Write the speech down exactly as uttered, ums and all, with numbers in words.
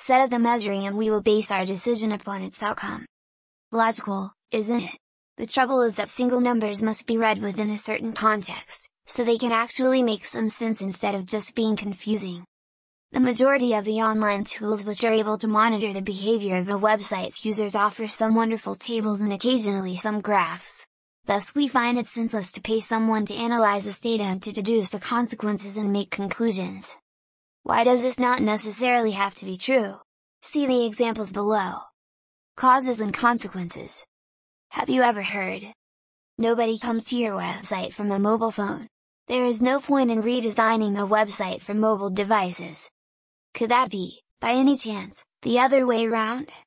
set of the measuring and we will base our decision upon its outcome. Logical, isn't it? The trouble is that single numbers must be read within a certain context, so they can actually make some sense instead of just being confusing. The majority of the online tools which are able to monitor the behavior of a website's users offer some wonderful tables and occasionally some graphs. Thus we find it senseless to pay someone to analyze this data and to deduce the consequences and make conclusions. Why does this not necessarily have to be true? See the examples below. Causes and consequences. Have you ever heard? Nobody comes to your website from a mobile phone. There is no point in redesigning the website for mobile devices. Could that be, by any chance, the other way round?